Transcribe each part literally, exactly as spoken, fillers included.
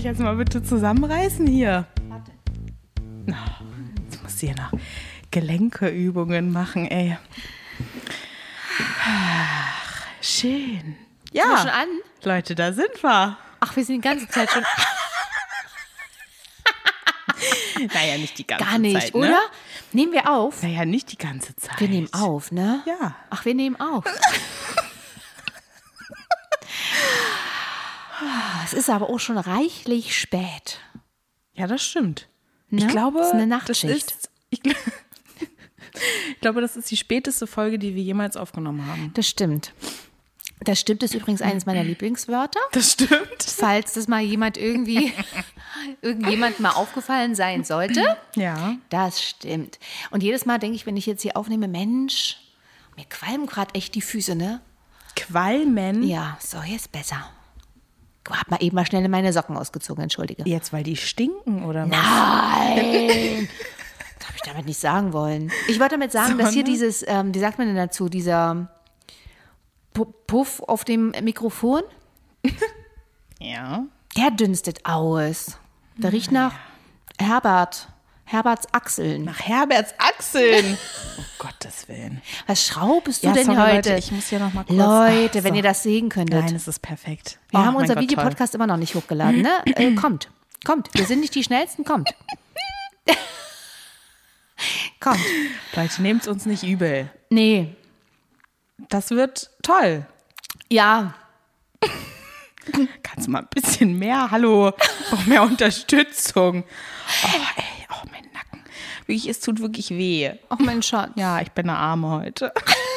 jetzt mal bitte zusammenreißen hier. Warte. Na, jetzt musst du hier noch Gelenkeübungen machen, ey. Ach, schön. Ja, sind wir schon an? Leute, da sind wir. Ach, wir sind die ganze Zeit schon... Naja, nicht die ganze Zeit, Gar nicht, Zeit, ne? oder? Nehmen wir auf? Naja, nicht die ganze Zeit. Wir nehmen auf, ne? Ja. Ach, wir nehmen auf. Es ist aber auch schon reichlich spät. Ja, das stimmt. Ne? Ich glaube, das ist eine Nachtschicht. Das ist, ich, ich glaube, das ist die späteste Folge, die wir jemals aufgenommen haben. Das stimmt. Das stimmt, ist übrigens eines meiner Lieblingswörter. Das stimmt. Falls das mal jemand irgendwie, irgendjemand mal aufgefallen sein sollte. Ja. Das stimmt. Und jedes Mal denke ich, wenn ich jetzt hier aufnehme, Mensch, mir qualmen gerade echt die Füße, ne? Qualmen? Ja, so, jetzt besser. Ich hab mal eben mal schnell meine Socken ausgezogen, entschuldige. Jetzt, weil die stinken, oder was? Nein! Das habe ich damit nicht sagen wollen. Ich wollte damit sagen, Sondern? dass hier dieses, ähm, wie sagt man denn dazu, dieser Pu- Puff auf dem Mikrofon, Ja. der dünstet aus. Der riecht nach Herbert, Herberts Achseln. Nach Herberts Achseln. Oh Gottes Willen. Was schraubst du Ja, denn sorry, heute? Leute, ich muss hier noch mal kurz... Leute, Ach, wenn so. ihr das sehen könntet. Nein, es ist perfekt. Wir Oh, haben mein unser Gott, Videopodcast immer noch nicht hochgeladen, ne? Äh, kommt, kommt. Wir sind nicht die Schnellsten, kommt. kommt. toll. Leute, nehmt uns nicht übel. Nee, Das wird toll. ja, Kannst du mal ein bisschen mehr, hallo, auch mehr Unterstützung. Oh, ey, oh, mein Nacken. Wirklich, es tut wirklich weh. oh mein Schatz. Ja, ich bin eine Arme heute.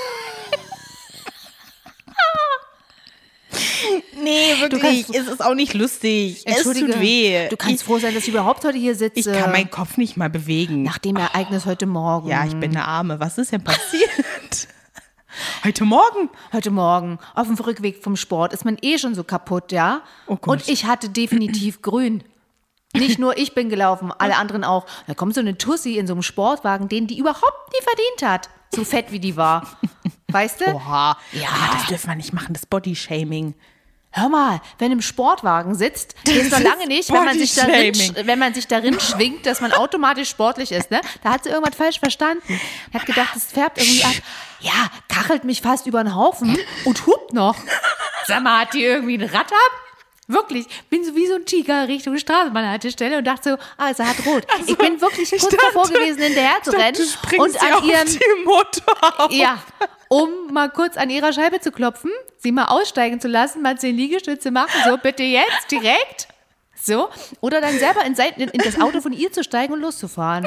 Nee, wirklich, kannst- es ist auch nicht lustig. Es Entschuldige, tut weh. du kannst ich, froh sein, dass ich überhaupt heute hier sitze. ich kann meinen Kopf nicht mal bewegen. nach dem Ereignis heute Morgen. Ja, ich bin eine Arme. Was ist denn passiert? Heute Morgen? Heute Morgen auf dem Rückweg vom Sport ist man eh schon so kaputt, ja? Oh Gott. Und ich hatte definitiv grün. Nicht nur ich bin gelaufen, alle anderen auch. Da kommt so eine Tussi in so einem Sportwagen, den die überhaupt nie verdient hat. So fett wie die war. Weißt du? Oha. Ja. Ah, das dürfen wir nicht machen, das Bodyshaming. Hör mal, wenn im Sportwagen sitzt, ist noch lange nicht, wenn man, sich darin, Bodyshaming. wenn man sich darin schwingt, dass man automatisch sportlich ist. Ne? Da hat sie irgendwas falsch verstanden. Hat gedacht, es färbt irgendwie ab. Ja, kachelt mich fast über den Haufen und hupt noch. Sag mal, hat die irgendwie ein Rad ab? Wirklich, bin so wie so ein Tiger Richtung Straßenbahnhaltestelle und dachte so, ah, es hat rot. ich bin wirklich kurz dachte- davor gewesen, hinterher zu Ich dachte, rennen du springst und dir an auf ihren die Motor auf. ja, um mal kurz an ihrer Scheibe zu klopfen, sie mal aussteigen zu lassen, mal zehn Liegestütze machen, so bitte jetzt, direkt, so. Oder dann selber in, Seiten, in, in das Auto von ihr zu steigen und loszufahren.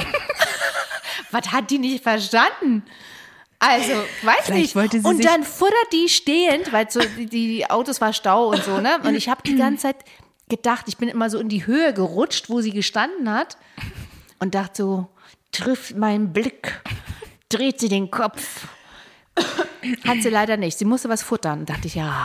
Was hat die nicht verstanden? Also, weiß Vielleicht nicht. wollte sie Und sich- dann futtert die stehend, weil so die, die Autos war Stau und so, ne? Und ich habe die ganze Zeit gedacht, ich bin immer so in die Höhe gerutscht, wo sie gestanden hat und dachte so, trifft meinen Blick, dreht sie den Kopf. Hat sie leider nicht. Sie musste was futtern. Dachte ich, ja.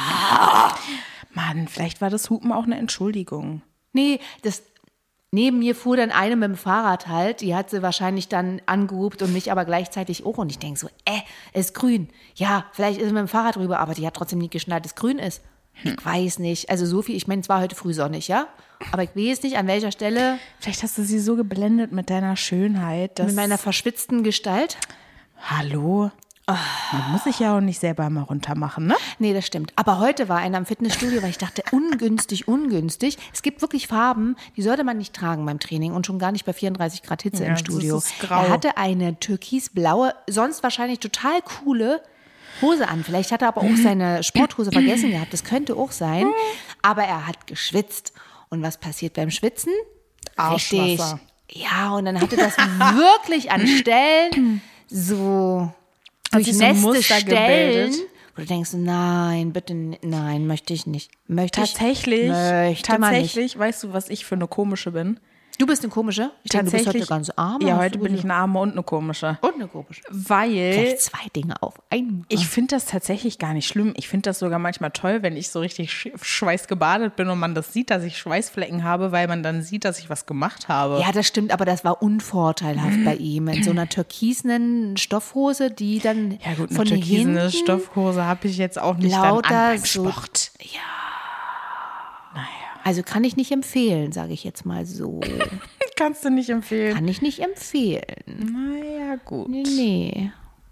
Mann, vielleicht war das Hupen auch eine Entschuldigung. Nee, das, neben mir fuhr dann eine mit dem Fahrrad halt. Die hat sie wahrscheinlich dann angehupt und mich aber gleichzeitig auch. Und ich denke so, äh, es ist grün. Ja, vielleicht ist sie mit dem Fahrrad rüber, aber die hat trotzdem nicht geschnallt, dass es grün ist. Ich weiß nicht. Also so viel, ich meine, es war heute früh sonnig, ja? Aber ich weiß nicht, an welcher Stelle Vielleicht hast du sie so geblendet mit deiner Schönheit, dass... mit meiner verschwitzten Gestalt. Hallo? Man muss sich ja auch nicht selber mal runter machen, ne? Nee, das stimmt. Aber heute war einer im Fitnessstudio, weil ich dachte, ungünstig, ungünstig. Es gibt wirklich Farben, die sollte man nicht tragen beim Training und schon gar nicht bei vierunddreißig Grad Hitze Ja, im das Studio. ist grau. Er hatte eine türkisblaue, sonst wahrscheinlich total coole Hose an. Vielleicht hat er aber auch seine Sporthose vergessen gehabt. Das könnte auch sein. Aber er hat geschwitzt. Und was passiert beim Schwitzen? Richtig. Arschwasser. Ja, und dann hatte das wirklich an Stellen so Hat sich so durchnässte Muster Stellen, gebildet. wo du denkst, nein, bitte, n- nein, möchte ich nicht. Möchte Tatsächlich, ich, möchte man nicht. tatsächlich, weißt du, was ich für eine komische bin? Du bist eine komische? Ich denke, du bist heute Tatsächlich- ganz arm. Ja, hast heute du bin ich gesagt. eine Arme und eine komische. Und eine komische. Weil Vielleicht zwei Dinge auf einmal. ich finde das tatsächlich gar nicht schlimm. Ich finde das sogar manchmal toll, wenn ich so richtig sch- schweißgebadet bin und man das sieht, dass ich Schweißflecken habe, weil man dann sieht, dass ich was gemacht habe. Ja, das stimmt, aber das war unvorteilhaft bei ihm. In so einer türkisenen Stoffhose, die dann Ja gut, eine von türkisene hinten Stoffhose habe ich jetzt auch nicht dann lauter an beim so- Sport. Ja. Naja, Also kann ich nicht empfehlen, sage ich jetzt mal so. Kannst du nicht empfehlen. Kann ich nicht empfehlen. Naja, gut. Nee, nee.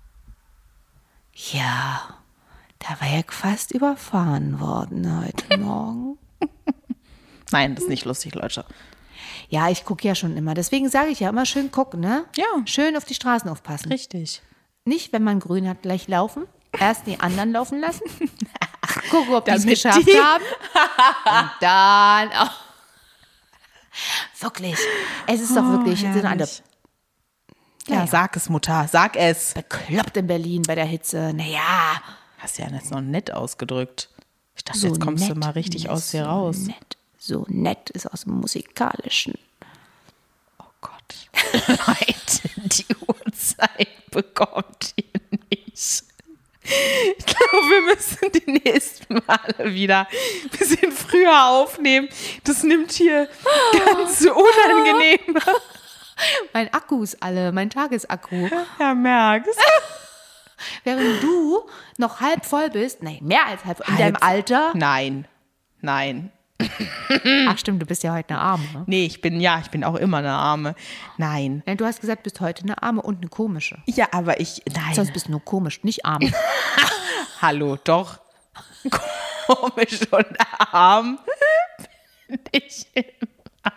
Ja, da war ja fast überfahren worden heute Morgen. Nein, das ist nicht lustig, Leute. Ja, ich gucke ja schon immer. Deswegen sage ich ja immer schön gucken, ne? Ja. Schön auf die Straßen aufpassen. Richtig. Nicht, wenn man grün hat, gleich laufen. Erst die anderen laufen lassen. Gucken, ob die es Damit geschafft die- haben. Und dann auch. Wirklich. Es ist doch wirklich, es sind alle herrlich. Ja, Naja. sag es, Mutter, sag es. bekloppt in Berlin bei der Hitze. Naja. Hast ja jetzt noch nett ausgedrückt. Ich dachte, So jetzt kommst du nett, mal richtig aus dir so raus. Nett. So nett ist aus dem Musikalischen. Oh Gott. Leute, die Uhrzeit bekommt ihr nicht. Ich glaube, wir müssen die nächsten Male wieder ein bisschen früher aufnehmen. Das nimmt hier ganz unangenehm. Mein Akku ist alle, mein Tagesakku. Ja, merkst. Während du noch halb voll bist, nein, mehr als halb voll, in Halb- deinem Alter. Nein, nein. Ach stimmt, du bist ja heute eine Arme. Ne? Nee, ich bin, ja, ich bin auch immer eine Arme. Nein. Nein, du hast gesagt, du bist heute eine Arme und eine komische. Ja, aber ich, nein. Sonst bist du nur komisch, nicht arm. Hallo, doch. Komisch und arm bin ich immer.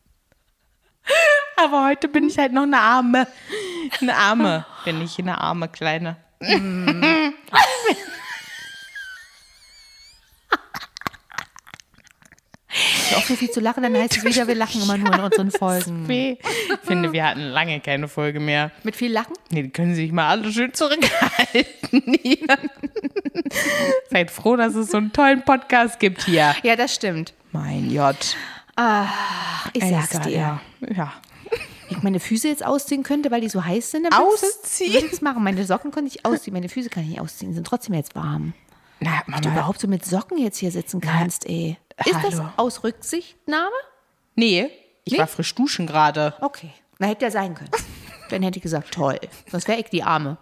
Aber heute bin ich halt noch eine Arme. Eine Arme bin ich, eine arme Kleine. Hör auf so viel zu lachen, dann heißt es wieder, wir lachen immer nur in unseren Folgen. Ich finde, wir hatten lange keine Folge mehr. Mit viel Lachen? Nee, die können sich mal alle schön zurückhalten hier. Seid froh, dass es so einen tollen Podcast gibt hier. Ja, das stimmt. Mein J. Ich sag's Elsa, dir. Ja. ja. Wenn ich meine Füße jetzt ausziehen könnte, weil die so heiß sind, dann würde Ausziehen? ich es machen. Meine Socken könnte ich ausziehen, meine Füße kann ich nicht ausziehen, sind trotzdem jetzt warm. Na, Dass du Mama. überhaupt so mit Socken jetzt hier sitzen kannst, ey. Ist das hallo. aus Rücksichtnahme? Nee, ich Nee? war frisch duschen gerade. Okay. Na, hätte ja sein können. Dann hätte ich gesagt, toll. Sonst wäre ich die Arme.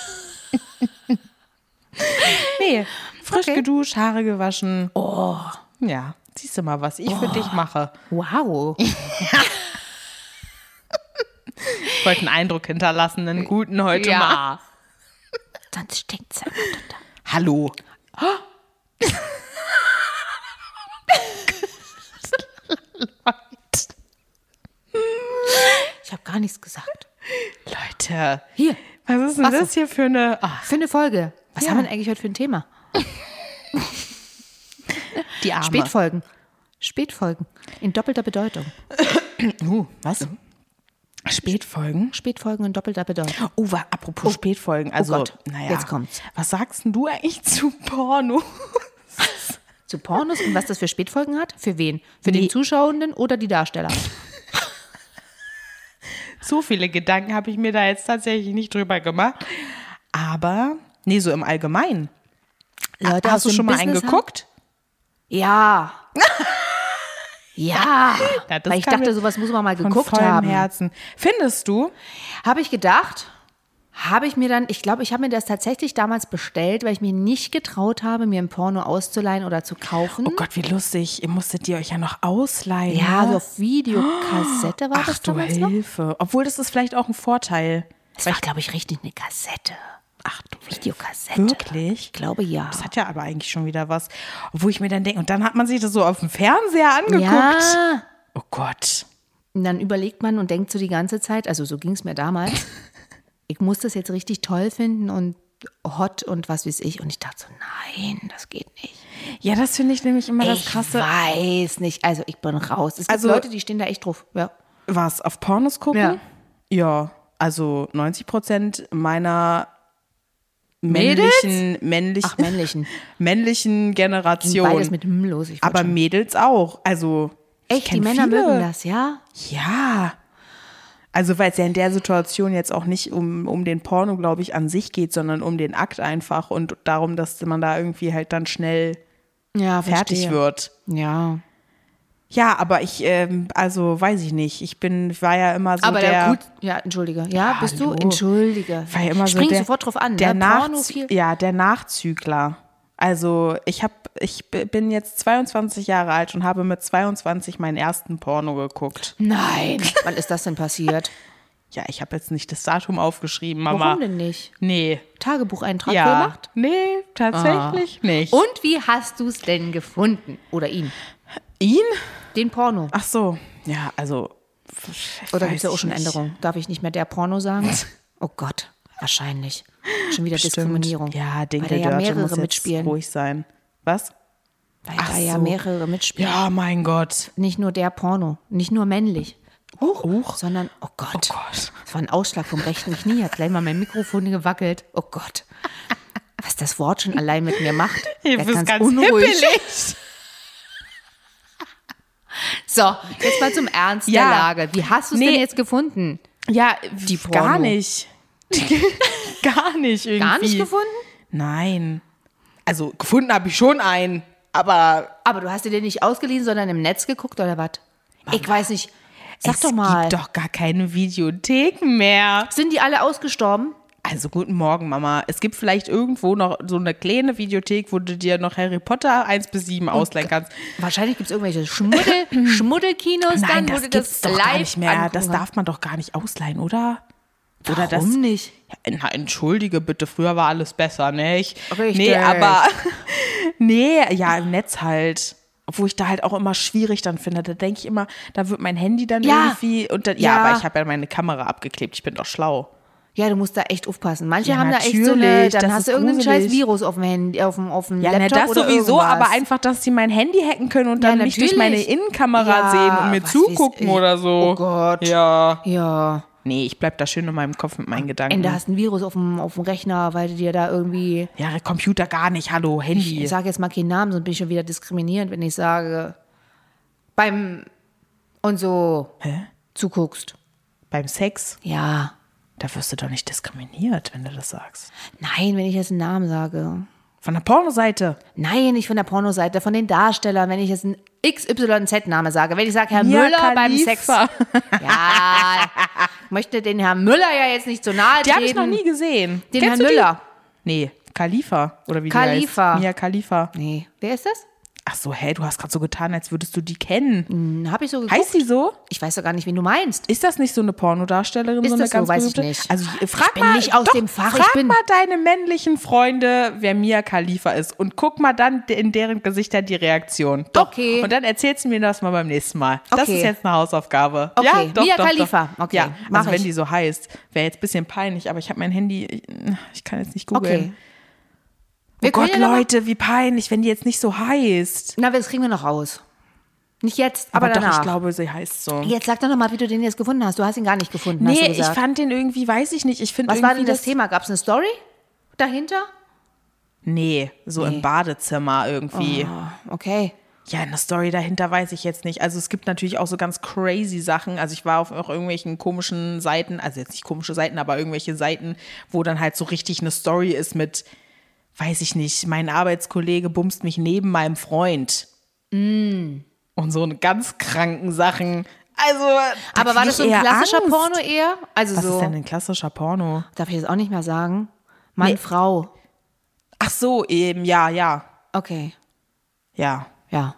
Nee, frisch Okay. geduscht, Haare gewaschen. Oh. Ja, siehst du mal, was ich für dich mache. Wow. Ich wollte einen Eindruck hinterlassen, einen guten heute mal. Sonst stinkt es ja total. Hallo. Ich habe gar nichts gesagt. Leute, Hier, was ist denn Ach so. das hier für eine... Ach, für eine Folge. Was Ja. haben wir denn eigentlich heute für ein Thema? die Arme. Spätfolgen. Spätfolgen. In doppelter Bedeutung. Uh, was? Spätfolgen? Spätfolgen in doppelter Bedeutung. Oh, wa- apropos Spätfolgen. Also, Gott, naja. jetzt kommt's. Was sagst denn du eigentlich zu Porno? Zu Pornos und was das für Spätfolgen hat? Für wen? Für Nee. den Zuschauenden oder die Darsteller? So viele Gedanken habe ich mir da jetzt tatsächlich nicht drüber gemacht. Aber, nee, so im Allgemeinen. Leute Hast du aus dem schon mal Business einen geguckt? Ja. Ja. Ja, das Weil ich kam dachte, mir sowas muss man mal Von geguckt vollem haben. Herzen. Findest du? Habe ich gedacht, habe ich mir dann, ich glaube, ich habe mir das tatsächlich damals bestellt, weil ich mir nicht getraut habe, mir ein Porno auszuleihen oder zu kaufen. Oh Gott, wie lustig. Ihr musstet ihr euch ja noch ausleihen. Ja, ne? so auf Videokassette war Ach das du damals noch. Hilfe. Obwohl, das ist vielleicht auch ein Vorteil. Das war, glaube ich, richtig eine Kassette. Ach du Videokassette. Wirklich? Ich glaube, ja. Das hat ja aber eigentlich schon wieder was. Wo ich mir dann denke, und dann hat man sich das so auf dem Fernseher angeguckt. Ja. Oh Gott. Und dann überlegt man und denkt so die ganze Zeit, also so ging es mir damals, ich muss das jetzt richtig toll finden und hot und was weiß ich. Und ich dachte so, nein, das geht nicht. Ja, das finde ich nämlich immer das Ich Krasse. weiß nicht, also ich bin raus. Es gibt Also- Leute, die stehen da echt drauf. Ja. Was, auf Pornos gucken? Ja. Ja, also neunzig Prozent meiner Mädels? männlichen, männlichen, Ach, männlichen. männlichen Generation. Beides mit M los. Ich wollte aber schon- Mädels auch. Also ich echt, die kenn Männer viele. mögen das, ja? Ja. Also weil es ja in der Situation jetzt auch nicht um, um den Porno, glaube ich, an sich geht, sondern um den Akt einfach und darum, dass man da irgendwie halt dann schnell Ja, fertig verstehe. wird. Ja. Ja, aber ich, ähm, also weiß ich nicht. Ich bin, ich war ja immer so Aber der, der, gut, ja, entschuldige. Ja, bist du? Hallo. Entschuldige. war ja immer Spring so der, sofort drauf an. der ne? Nach, Porno viel. ja, der Nachzügler. Also ich habe ich b- bin jetzt zweiundzwanzig Jahre alt und habe mit zweiundzwanzig meinen ersten Porno geguckt. Nein. Wann ist das denn passiert? Ja, ich habe jetzt nicht das Datum aufgeschrieben, Mama. Warum denn nicht? Nee. Tagebucheintrag Ja. gemacht? Nee, tatsächlich nicht. Und wie hast du es denn gefunden? Oder ihn? ihn? Den Porno. Ach so. Ja, also. Oder gibt es weiß da auch ich schon nicht. Änderungen? Darf ich nicht mehr der Porno sagen? Oh Gott, wahrscheinlich. Schon wieder Bestimmt. Diskriminierung. Ja, Dinke Weil da ja Dörte mehrere muss jetzt mitspielen. ruhig sein. Was? Weil Ach da ja so. mehrere mitspielen. Ja, mein Gott. Nicht nur der Porno, nicht nur männlich. Huch, Huch. sondern, oh Gott, Oh Gott. das war ein Ausschlag vom rechten Knie, hat gleich mal mein Mikrofon gewackelt. Oh Gott, was das Wort schon allein mit mir macht. Ich Werd bin ganz unruhig. hippelig. So, jetzt mal zum Ernst Ja. der Lage. Wie hast du es Nee. denn jetzt gefunden? Ja, Die gar Porno. nicht. gar nicht irgendwie. Gar nicht gefunden? Nein. Also gefunden habe ich schon einen, aber Aber du hast dir den nicht ausgeliehen, sondern im Netz geguckt oder was? Ich weiß nicht. Sag es doch mal. gibt doch gar keine Videotheken mehr. Sind die alle ausgestorben? Also guten Morgen, Mama. Es gibt vielleicht irgendwo noch so eine kleine Videothek, wo du dir noch Harry Potter eins bis sieben ausleihen kannst. Wahrscheinlich gibt es irgendwelche Schmuddel, Schmuddelkinos Nein, dann, wo das du gibt's das doch live gar nicht mehr. angucken Das kannst. darf man doch gar nicht ausleihen, oder? Oder das, Warum nicht? Ja, na, entschuldige bitte, früher war alles besser, nicht? Richtig. Nee, aber nee, ja, im Netz halt. Obwohl ich da halt auch immer schwierig dann finde. Da denke ich immer, da wird mein Handy dann Ja. irgendwie und dann, ja, Ja. aber ich habe ja meine Kamera abgeklebt. Ich bin doch schlau. Ja, du musst da echt aufpassen. Manche Ja, haben da echt so eine, natürlich, dann das hast ist du irgendeinen gruselig. scheiß Virus auf dem Handy, auf dem, auf dem Ja, ne, Laptop das oder sowieso, irgendwas. aber einfach, dass sie mein Handy hacken können und Ja, dann mich durch meine natürlich. Innenkamera Ja, sehen und mir was zugucken weiß ich. oder so. Oh Gott. Ja. Ja. Nee, ich bleib da schön in meinem Kopf mit meinen Gedanken. Ende hast ein Virus auf dem, auf dem Rechner, weil du dir da irgendwie, Ja, Computer gar nicht. Hallo, Handy. ich sage jetzt mal keinen Namen, sonst bin ich schon wieder diskriminierend, wenn ich sage, beim und so Hä? zuguckst. Beim Sex? Ja. Da wirst du doch nicht diskriminiert, wenn du das sagst. Nein, wenn ich jetzt einen Namen sage. Von der Pornoseite. Nein, nicht von der Pornoseite, von den Darstellern, wenn ich jetzt einen X Y Z-Name sage. Wenn ich sage Herr Mia Müller beim Khalifa. Sex. Ja, ich möchte den Herrn Müller ja jetzt nicht so nahe Die treten. habe ich noch nie gesehen. Den Kennst Herrn du die? Müller. Nee, Khalifa. Oder wie Khalifa. die heißt. Mia Khalifa. Nee, wer ist das? Ach so, hä, du hast gerade so getan, als würdest du die kennen. Hm, hab ich so geguckt. Heißt sie so? Ich weiß doch gar nicht, wen du meinst. Ist das nicht so eine Pornodarstellerin? Ist so eine das so? ganz Weiß ich berühmte? nicht. Also äh, frag Ich bin mal, nicht aus doch, dem Fach, Frag ich bin- mal deine männlichen Freunde, wer Mia Khalifa ist und guck mal dann in deren Gesichter die Reaktion. Doch. Okay. Und dann erzählst du mir das mal beim nächsten Mal. Das Okay. ist jetzt eine Hausaufgabe. Okay, Ja, doch, Mia doch, Khalifa. Doch. Okay, Ja, mach also wenn ich. die so heißt, wäre jetzt ein bisschen peinlich, aber ich habe mein Handy, ich, ich kann jetzt nicht googeln. Okay. Oh Wir können Gott, ja noch mal- Leute, wie peinlich, wenn die jetzt nicht so heißt. Na, das kriegen wir noch raus. Nicht jetzt, aber, Aber, doch, danach. ich glaube, sie heißt so. Jetzt sag doch noch mal, wie du den jetzt gefunden hast. Du hast ihn gar nicht gefunden, hast du Nee, ich gesagt. fand den irgendwie, weiß ich nicht. Ich finde Was war irgendwie denn das Thema? Gab es eine Story dahinter? Nee, so im Badezimmer irgendwie. Oh, okay. Ja, eine Story dahinter weiß ich jetzt nicht. Also es gibt natürlich auch so ganz crazy Sachen. Also ich war auf auch irgendwelchen komischen Seiten, also jetzt nicht komische Seiten, aber irgendwelche Seiten, wo dann halt so richtig eine Story ist mit, weiß ich nicht, mein Arbeitskollege bumst mich neben meinem Freund. Mm. Und so eine ganz kranken Sachen. Also, da Aber war krieg das so ich ein eher klassischer Angst. Porno eher? Also Was so, ist denn ein klassischer Porno? darf ich das auch nicht mehr sagen? Mann, Nee. Frau. Ach so, eben, ja, ja, Okay, ja. ja.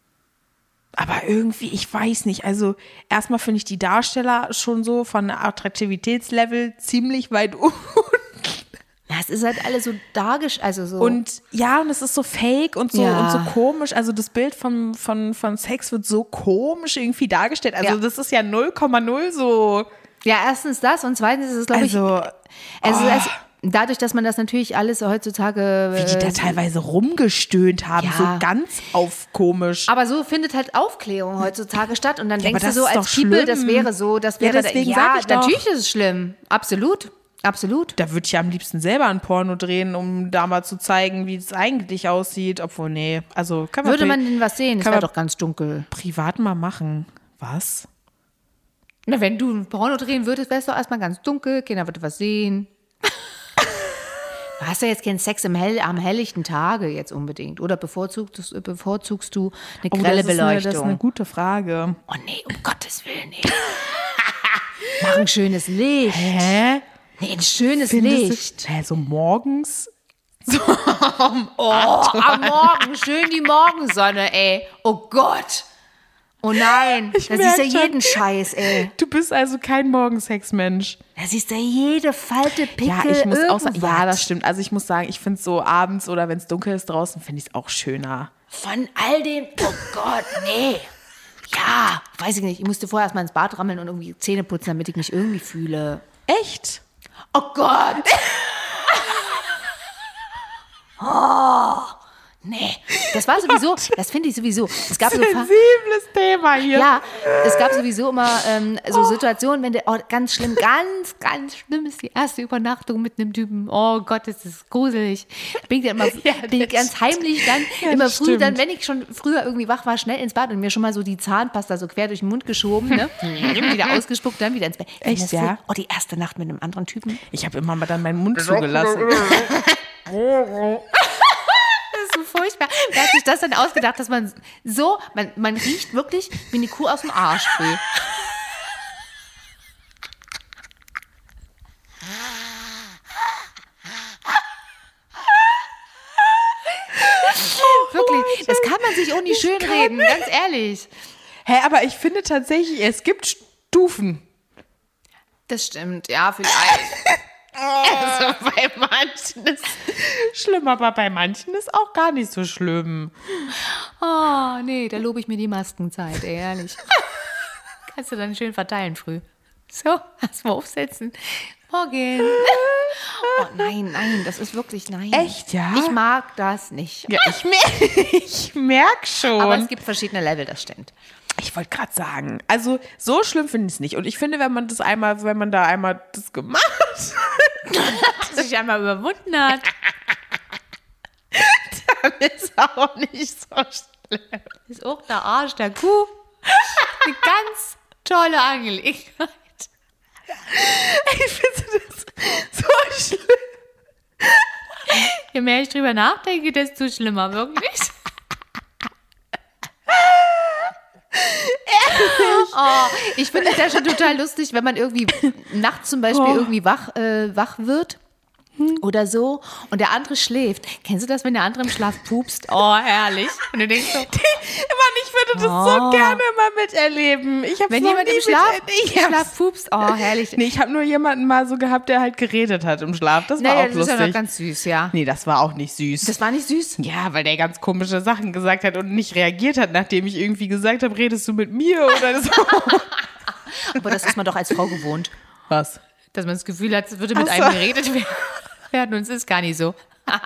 Aber irgendwie, ich weiß nicht, also erstmal finde ich die Darsteller schon so von Attraktivitätslevel ziemlich weit unten. Ja, es ist halt alles so dargestellt, also so. Und ja, und es ist so fake und so Ja. und so komisch. Also das Bild von, von, von Sex wird so komisch irgendwie dargestellt. Also Ja. das ist ja null Komma null so. ja, erstens das und zweitens ist es, glaube ich, Also, also oh. es, dadurch, dass man das natürlich alles heutzutage. wie die da äh, teilweise rumgestöhnt haben, Ja. so ganz auf komisch. Aber so findet halt Aufklärung heutzutage statt und dann Ja, denkst aber du so das ist als doch People, schlimm. das wäre so, das Ja, wäre deswegen ja, sag ich doch. natürlich ist es schlimm, absolut, absolut. Da würde ich ja am liebsten selber ein Porno drehen, um da mal zu zeigen, wie es eigentlich aussieht. Obwohl, nee, also kann man, Würde pri- man denn was sehen? Es kann wäre man- doch ganz dunkel. privat mal machen. Was? Na, wenn du ein Porno drehen würdest, wäre es doch erstmal ganz dunkel, keiner würde was sehen. Du hast ja jetzt keinen Sex im Hell, am helllichten Tage jetzt unbedingt. Oder bevorzugst, bevorzugst du eine Oh, grelle das ist eine, Beleuchtung? das ist eine gute Frage. Oh nee, um Gottes Willen, nee. Mach ein schönes Licht. Hä? Nee, ein schönes Findest Licht. du, hä, so morgens? So, um Oh, am Morgen, schön die Morgensonne, ey. Oh Gott. Oh nein, da siehst du merk schon. jeden Scheiß, ey. Du bist also kein Morgensexmensch. Da siehst du jede Falte, Pickel, Ja, ich muss auch sagen, irgendwas. ja, das stimmt. Also ich muss sagen, ich finde es so abends oder wenn es dunkel ist draußen, finde ich es auch schöner. Von all den, oh Gott, nee. Ja, weiß ich nicht. Ich musste vorher erstmal ins Bad rammeln und irgendwie Zähne putzen, damit ich mich irgendwie fühle. Echt? Oh Gott. Oh, nee. Das war sowieso, das finde ich sowieso. Es gab so Fa- Sensibles Thema hier. Ja, es gab sowieso immer ähm, so Situationen, wenn der, oh, ganz schlimm, ganz, ganz schlimm ist die erste Übernachtung mit einem Typen. Oh Gott, das ist gruselig. Bin ich dann immer, Ja, bin ich das ganz heimlich dann, Ja, immer das früh, stimmt. dann, wenn ich schon früher irgendwie wach war, schnell ins Bad und mir schon mal so die Zahnpasta so quer durch den Mund geschoben, ne? Wieder ausgespuckt, dann wieder ins Bett. Ich find Echt, das ja? so- Oh, die erste Nacht mit einem anderen Typen. Ich habe immer mal dann meinen Mund zugelassen. Das ist so furchtbar. Wer hat sich das denn ausgedacht, dass man so, man, man riecht wirklich wie eine Kuh aus dem Arsch früh. Wirklich, das kann man sich auch nicht schönreden, ganz ehrlich. Hä, aber ich finde tatsächlich, es gibt Stufen. Das stimmt, ja, vielleicht. Also bei manchen ist schlimm, aber bei manchen ist auch gar nicht so schlimm. Oh, nee, da lobe ich mir die Maskenzeit, ey, ehrlich. Kannst du dann schön verteilen früh. So, erstmal aufsetzen. Morgen. Oh nein, nein, das ist wirklich nein. Echt, ja? Ich mag das nicht. Ja, ich, mer ich merk schon. Aber es gibt verschiedene Level, das stimmt. Ich wollte gerade sagen, also so schlimm finde ich es nicht. Und ich finde, wenn man das einmal, wenn man da einmal das gemacht hat, Sich einmal überwunden hat. dann ist auch nicht so schlimm. Ist auch der Arsch der Kuh. Eine ganz tolle Angelegenheit. Ich finde das so schlimm. Je mehr ich drüber nachdenke, desto schlimmer, wirklich. Oh, ich finde es ja schon total lustig, wenn man irgendwie nachts zum Beispiel Oh. irgendwie wach, äh, wach wird oder so und der andere schläft. Kennst du das, wenn der andere im Schlaf pupst? Oh, herrlich. Und du denkst so, Mann, ich würde das Oh. so gerne mal miterleben. Ich hab's wenn noch jemand nie im Schlaf, mit- ich im hab's- Schlaf pupst, oh, herrlich. Nee, ich habe nur jemanden mal so gehabt, der halt geredet hat im Schlaf. Das war Naja, auch das ist ja lustig. noch ganz süß, ja. Nee, das war auch nicht süß. Das war nicht süß. Ja, weil der ganz komische Sachen gesagt hat und nicht reagiert hat, nachdem ich irgendwie gesagt habe, redest du mit mir oder so. Aber das ist man doch als Frau gewohnt. Was? Dass man das Gefühl hat, es würde mit Ach einem so. geredet werden und es ist gar nicht so.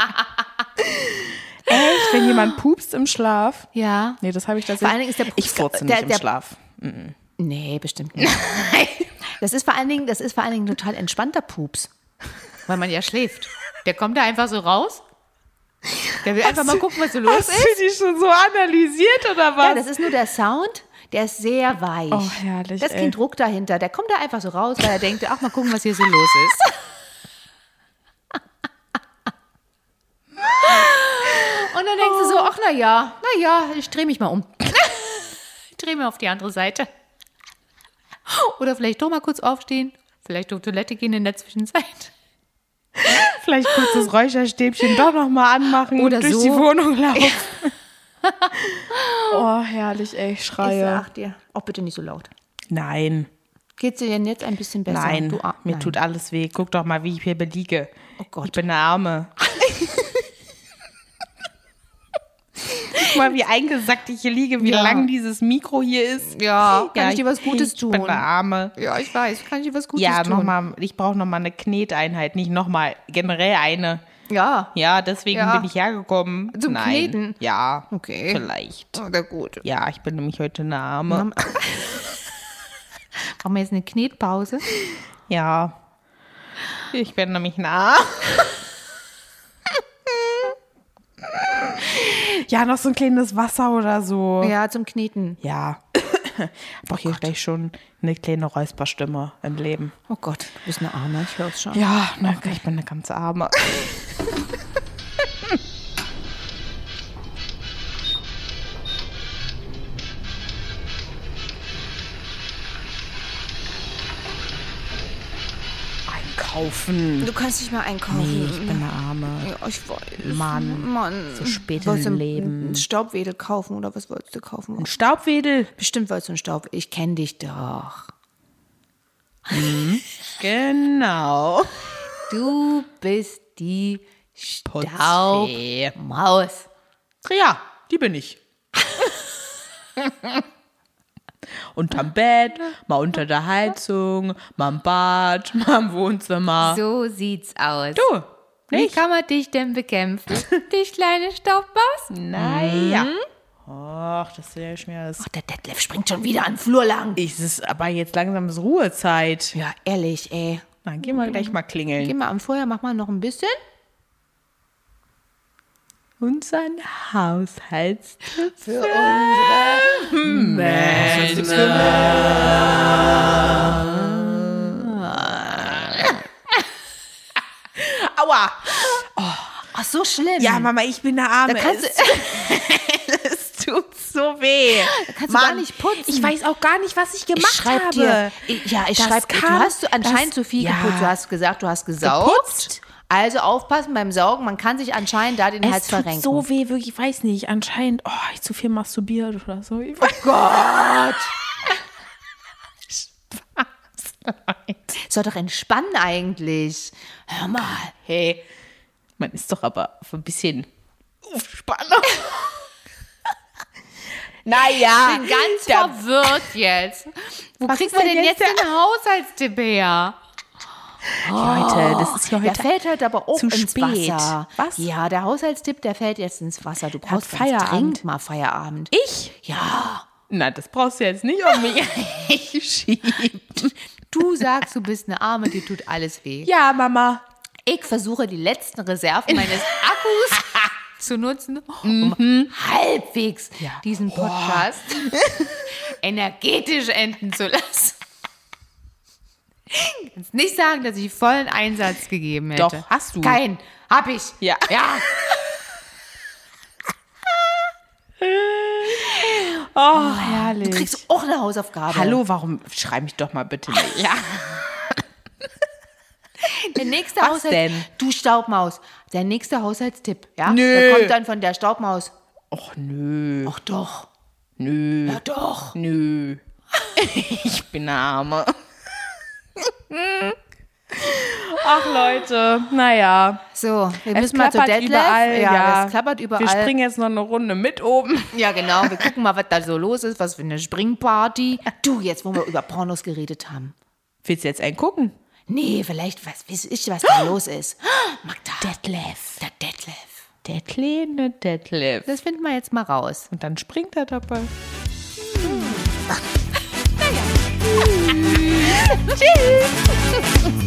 Echt? Wenn jemand pupst im Schlaf? Ja. Nee, das habe ich Vor tatsächlich. allen Dingen ist der ich furze der- nicht im der- Schlaf. Nee, bestimmt nicht. Das ist vor allen Dingen, das ist vor allen Dingen total entspannter Pups. Weil man ja schläft. Der kommt da einfach so raus. Der will einfach mal gucken, was so los Hast ist. du die schon so analysiert oder was? Ja, das ist nur der Sound, der ist sehr weich. Oh, herrlich, Da ist ey. kein Druck dahinter. Der kommt da einfach so raus, weil er denkt, ach, mal gucken, was hier so los ist. Und dann denkst du so, ach, na ja, na ja, ich drehe mich mal um. Ich drehe mir auf die andere Seite. Oder vielleicht doch mal kurz aufstehen. Vielleicht auf Toilette gehen in der Zwischenzeit. Vielleicht kurz das Räucherstäbchen doch noch mal anmachen Oder und durch so. die Wohnung laufen. Oh, herrlich, ey, ich Ich schreie. sag dir, auch bitte nicht so laut. Nein, Geht's dir denn jetzt ein bisschen besser? nein, Du, ah, mir nein. tut alles weh. Guck doch mal, wie ich hier beliege. Oh Gott. Ich bin eine Arme. Guck mal, wie eingesackt ich hier liege, wie Ja. lang dieses Mikro hier ist. Ja, kann ich dir was Gutes Ich bin eine tun? Arme. Ja, ich weiß, kann ich dir was Gutes Ja, tun? nochmal, ich brauche nochmal eine Kneteinheit, nicht nochmal, generell eine. Ja, Ja, deswegen Ja. bin ich hergekommen. Zum Nein. Kneten? Ja, Okay. vielleicht. oh, der gut. Ja, ich bin nämlich heute eine Arme. Machen wir jetzt eine Knetpause? Ja. Ich bin nämlich eine Arme. Ja, noch so ein kleines Wasser oder so. Ja, zum Kneten. Ja. Ich brauche hier gleich schon eine kleine Räusperstimme im Leben. Oh Gott, du bist eine Arme, ich höre es schon. Ja, ne, ich bin eine ganz Arme. Ein einkaufen. Du kannst nicht mal einkaufen. Nee, ich bin eine Arme. Ja, ich weiß. Mann, Mann. so spät Wolltest im du Leben. einen Staubwedel kaufen oder was wolltest du kaufen? Ein Staubwedel. Bestimmt wolltest du einen Staub. Ich kenne dich doch. Genau. Du bist die Putzfee. Staubmaus. Ja, die bin ich. Unterm Bett, mal unter der Heizung, mal im Bad, mal im Wohnzimmer. So sieht's aus. Du, Wie nicht? kann man dich denn bekämpfen? Dich kleine Staubmaus? Naja. Och, das ist ja schon wieder das. Ach, der Detlef springt schon wieder an den Flur lang. Es ist aber jetzt langsam ist Ruhezeit. Ja, ehrlich, ey. Dann gehen wir gleich mal Geh klingeln. mal am Feuer, mach mal noch ein bisschen. Unseren Haushaltstipp Für unsere Aua! Ach, so schlimm. Ja, Mama, ich bin der Arme. Da kannst es, es tut so weh. Da kannst du gar nicht putzen. Ich weiß auch gar nicht, was ich gemacht ich schreib habe. dir. Ich, ja, ich Das schreib dir. Du kam- hast anscheinend das- zu viel ja. geputzt. Du hast gesagt, du hast gesaugt. Geputzt? Also aufpassen beim Saugen. Man kann sich anscheinend da den Es Hals tut verrenken. so weh, wirklich, ich weiß nicht. Anscheinend, oh, ich zu viel masturbiert oder so. Ich weiß Gott. Spaß. Soll doch entspannen eigentlich. Hör mal. Hey, man ist doch aber so ein bisschen Spannung. Naja. Ich bin ganz der- verwirrt jetzt. Wo Was kriegt ist man denn denn jetzt jetzt den Haushaltstipp her? Leute, das ist ja Der heute fällt halt aber auch zu ins spät. Wasser. Was? Ja, der Haushaltstipp, der fällt jetzt ins Wasser. Du brauchst ganz Feierabend. dringend mal Feierabend. Ich? Ja. Na, das brauchst du jetzt nicht auf mich schieben. Du sagst, du bist eine Arme, dir tut alles weh. Ja, Mama. Ich versuche, die letzten Reserven meines Akkus zu nutzen, um halbwegs diesen Podcast energetisch enden zu lassen. Du kannst nicht sagen, dass ich vollen Einsatz gegeben hätte. Doch, hast du. Kein. Hab ich. Ja. Ja. Oh, herrlich. Du kriegst auch eine Hausaufgabe. Hallo, warum schreib mich doch mal bitte nicht? Ja. Der nächste Was Haushalt, denn? Du Staubmaus. Der nächste Haushaltstipp, ja? Nö. Der kommt dann von der Staubmaus. Och, nö. Ach doch. Nö. Ja doch. Nö. Ich bin eine Arme. Ach, Leute. Naja. So, wir Es müssen mal zu klappert Detlef. überall. Ja, Ja, es klappert überall. Wir springen jetzt noch eine Runde mit oben. Ja, genau. Wir gucken mal, was da so los ist. Was für eine Springparty. Du, jetzt, wo wir über Pornos geredet haben. Willst du jetzt einen gucken? Nee, vielleicht weiß weiß ich, was da los ist. Magda. Detlef. Der Detlef. Der kleine Detlef. Das finden wir jetzt mal raus. Und dann springt er dabei. Tschüss.